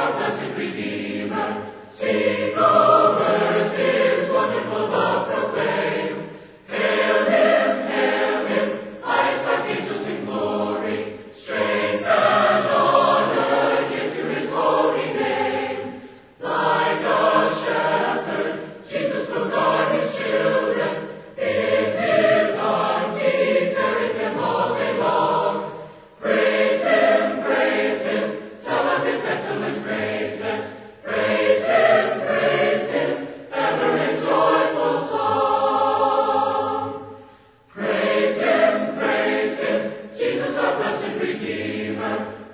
our blessed Redeemer. Sing over earth His wonderful love proclaim. Hail Him, highest archangels in glory. Strength and honor give to His holy name. Like a shepherd, Jesus will guard His children. In His arms He carries them all day long. Praise Him, tell of His excellent greatness. Praise Him, ever in joyful song. Praise Him, Jesus our blessed Redeemer.